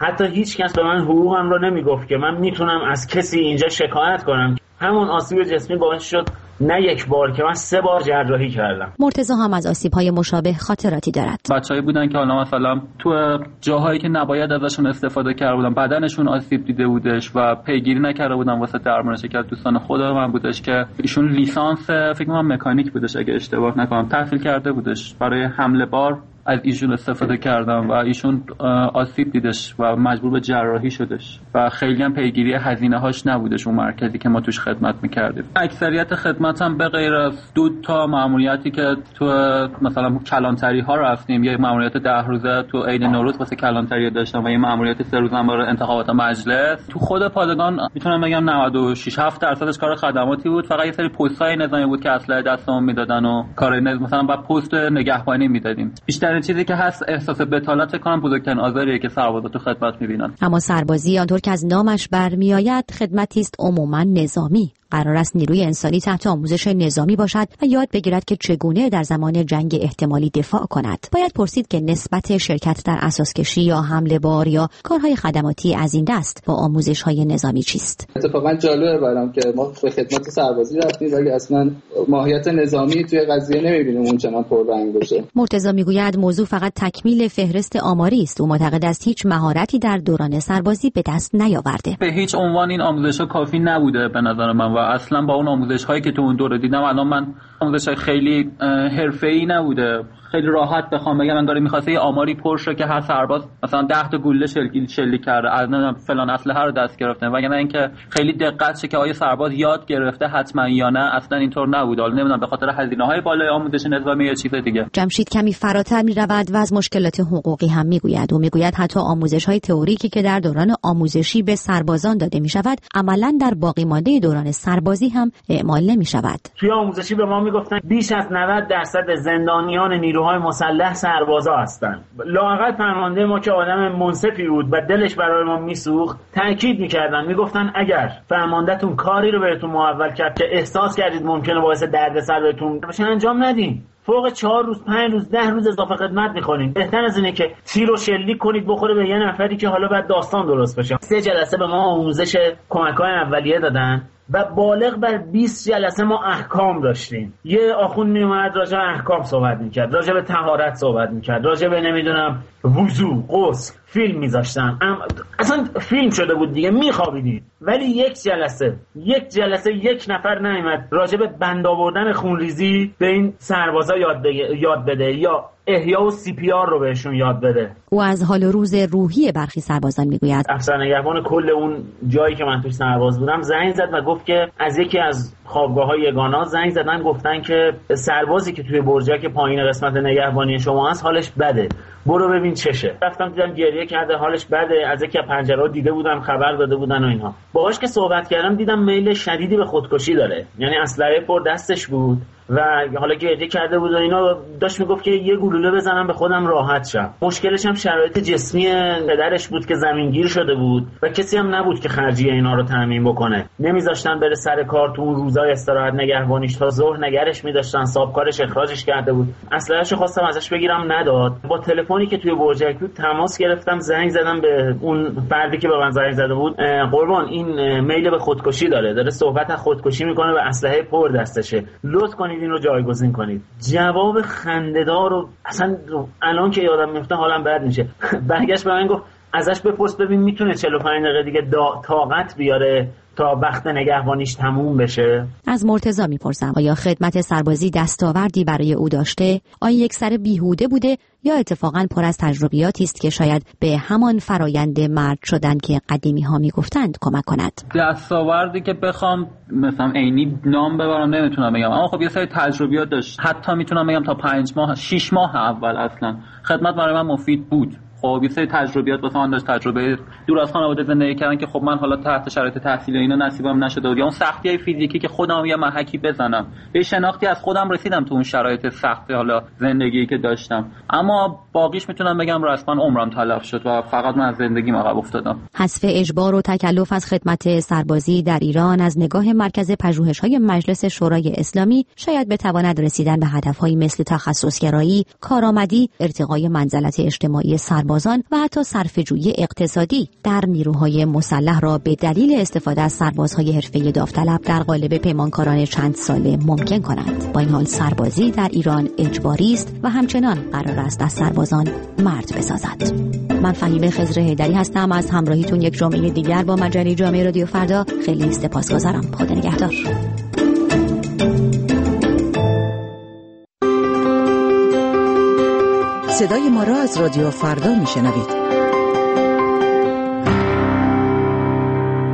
U: حتی هیچ کس به من حقوقم رو نمیگفت که من میتونم از کسی اینجا شکایت کنم. همون آسیب جسمی باعث شد نه یک بار که من سه بار جراحی کردم.
R: مرتضی هم از آسیب‌های مشابه خاطراتی دارد.
S: بچه‌ای بودن که حالا مثلا تو جاهایی که نباید ازشون استفاده کرده بودن، بدنشون آسیب دیده بودش و پیگیری نکرده بودن واسه درمانش. که دوستان خود من بودش که ایشون لیسانس فکر کنم مکانیک بودش اگه اشتباه نکنم تحصیل کرده بودش، برای حمل بار از ایشون استفاده کردم و ایشون آسیب دیدش و مجبور به جراحی شدش و خیلی هم پیگیری هزینه هاش نبودش اون مرکزی که ما توش خدمت میکردیم. اکثریت خدمتم به غیر از دو تا ماموریتی که تو مثلا کلانتری ها رفتیم، یه ماموریت ده روزه تو عید نوروز واسه کلانتری داشتم و یه ماموریت سه روزه برای انتخابات مجلس. تو خود پادگان میتونم بگم نود و شش هفت درصدش کار خدماتی بود، فقط یه سری پست‌های نظامی بود که اسلحه دستمون میدادن و کار مثلا با پست نگهبانی میدادیم. بیشتر چیزی که هست احساس بتالت کنم بزرگترین آزاریه که سربازا تو خدمت میبینن.
R: اما سربازی آنطور که از نامش برمیآید خدمتی است عموما نظامی. قرار است نیروی انسانی تحت آموزش نظامی باشد و یاد بگیرد که چگونه در زمان جنگ احتمالی دفاع کند. باید پرسید که نسبت شرکت در اساسکشی یا حمل بار یا کارهای خدماتی از این دست با آموزش‌های نظامی چیست؟
T: اتفاقا جالبه برام که ما به خدمت سربازی رفتیم ولی اصلا ماهیت نظامی توی قضیه نمی‌بینیم اونچنان پررنگ باشه.
R: مرتضی میگوید موضوع فقط تکمیل فهرست آماری است. او معتقد است هیچ مهارتی در دوران سربازی به دست نیاورده.
S: به هیچ عنوان این آموزش‌ها کافی نبوده به نظر من و اصلا با اون آموزش هایی که تو اون دوره دیدم الان من آموزش های خیلی حرفه‌ای نبوده. خیلی راحت بخوام بگم انگار می‌خواسته یه آماری پر شه که هر سرباز مثلا ده تا گوله شلیک شلیک کرده، از نمیدونم فلان اسلحه رو دست گرفته، وگرنه اینکه خیلی دقت شه که آیا سرباز یاد گرفته حتما یا نه، اصلا اینطور نبود. حالا نمیدونم به خاطر هزینه‌های بالای آموزش نظامی یا چیز دیگه.
R: جمشید کمی فراتر می‌رود و از مشکلات حقوقی هم می‌گوید. او می‌گوید حتی آموزش‌های تئوریکی که در دوران آموزشی به سربازان داده می‌شود، عملاً در باقی مانده دوران سربازی هم اعمال نمی‌شود.
U: توی آموزشی به ما میگفتن بیش از نود درصد زندانیان نیروهای مسلح سربازا هستن. لااقل فرمانده ما که آدم منصفی بود و دلش برای ما میسوخت تاکید میکردن، میگفتن اگر فرماندهتون کاری رو بهتون محول کرد که احساس کردید ممکنه باعث دردسر بهتون بشه انجام ندین. فوق چهار روز پنج روز ده روز اضافه خدمت میکنین. بهتر از اینه که تیر رو شلیک کنید بخوره به یه نفری که حالا بعد داستان درست بشه. سه جلسه به ما آموزش کمک‌های اولیه دادن و بالغ بر بیست جلسه ما احکام داشتیم. یه آخوند میومد راجع به احکام صحبت میکرد، راجع به طهارت صحبت میکرد، راجع به نمیدونم وضو، غسل، فیلم میذاشتن. اصلا فیلم شده بود دیگه، میخوابیدید. ولی یک جلسه یک جلسه یک نفر نمیمد راجع به بند آوردن خونریزی به این سربازا یاد بده یاد بده یا احیا و سی پی آر رو بهشون یاد بده.
R: او از حال روز روحی برخی سربازان میگوید.
U: افسر نگهبان کل اون جایی که من توش سرباز بودم زنگ زد و گفت که از یکی از خوابگاه‌های یگانا زنگ زدن گفتن که سربازی که توی برجک پایین قسمت نگهبانی شما هست حالش بده، برو ببین چشه. رفتم دیدم گریه کرده، حالش بده. از یکی از پنجره‌ها دیده بودم، خبر داده بودن و اینها. باهاش که صحبت کردم دیدم میل شدیدی به خودکشی داره، یعنی اسلحه پر دستش بود و حالا گریه کرده بود و اینا. داشت میگفت که یه گلوله بزنم به خودم راحت شم. مشکلش هم شرایط جسمی پدرش بود که زمینگیر شده بود و کسی هم نبود که خرجی اینا رو تامین بکنه. نمیذاشتن بره سر کار تو اون روزای استراحت نگهبانیش، تا ظهر نگرش می‌داشتن. صاحبکارش اخراجش کرده بود. اسلحه‌شو خواستم ازش بگیرم نداد. با تلفنی که توی برجک بود تماس گرفتم، زنگ زدم به اون فردی که به من زنگ زده بود. قربان این میل به خودکشی داره، داره صحبت از خودکشی میکنه و اسلحه پر دستشه. لطف کنید این رو جایگزین کنید. جواب خنده‌دار و اصلا الان که یادم میفته حالم بد میشه. برگشت به من گفت ازش بپرس ببین میتونه چهل و پنج دقیقه دیگه طاقت بیاره تا وقت نگهبانیش تموم بشه.
R: از مرتضی میپرسم آیا خدمت سربازی دستاوردی برای او داشته؟ آیا یک سر بیهوده بوده یا اتفاقاً پر از تجربیاتی است که شاید به همان فرایند مرد شدن که قدیمی ها میگفتند کمک کند؟
S: دستاوردی که بخوام مثلا عینی نام ببرم نمیتونم بگم، اما خب یه سری تجربیات داشت. حتی میتونم بگم تا پنج ماه شش ماه اول اصلا خدمت برای من مفید بود. خب یه سری تجربیات واسه من داشت، تجربه دور از خانواده زندگی کردن که خب من حالا تحت شرایط تحصیلی اینا نصیبم نشده بود، یا اون سختیای فیزیکی که خودم یه محکی بزنم. به شناختی از خودم رسیدم تو اون شرایط سخت حالا زندگی که داشتم. اما باقیش میتونم بگم رسما عمرم تلف شد و فقط من از زندگیم عقب افتادم.
R: حذف اجبار و تکلف از خدمت سربازی در ایران از نگاه مرکز پژوهش‌های مجلس شورای اسلامی شاید بتواند رسیدن به هدف‌هایی مثل تخصصگرایی، کارآمدی، ارتقای منزلت اجتماعی سربازان سربازان و حتی صرفه‌جویی اقتصادی در نیروهای مسلح را به دلیل استفاده از سربازهای حرفه‌ای داوطلب در قالب پیمانکاران چند ساله ممکن کند. با این حال سربازی در ایران اجباری است و همچنان قرار است از سربازان مرد بسازد. من فهیمه خضر حیدری هستم. از همراهیتون یک جمعه دیگر با مجله جامعه رادیو فردا خیلی سپاسگزارم. خدا نگهدار.
A: صدای ما را از رادیو فردا میشنوید.